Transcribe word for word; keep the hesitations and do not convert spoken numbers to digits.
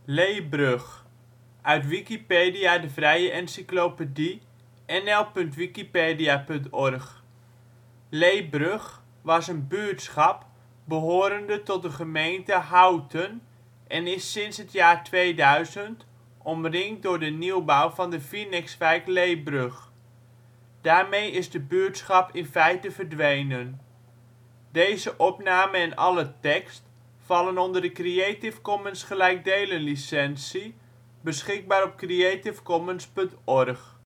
Leebrug, uit Wikipedia, de vrije encyclopedie. N L punt wikipedia punt org. Leebrug was een buurtschap behorende tot de gemeente Houten, en is sinds het jaar tweeduizend omringd door de nieuwbouw van de Vinex-wijk Leebrug. Daarmee is de buurtschap in feite verdwenen. Deze opname en alle tekst vallen onder de Creative Commons gelijkdelen licentie, beschikbaar op creativecommons punt org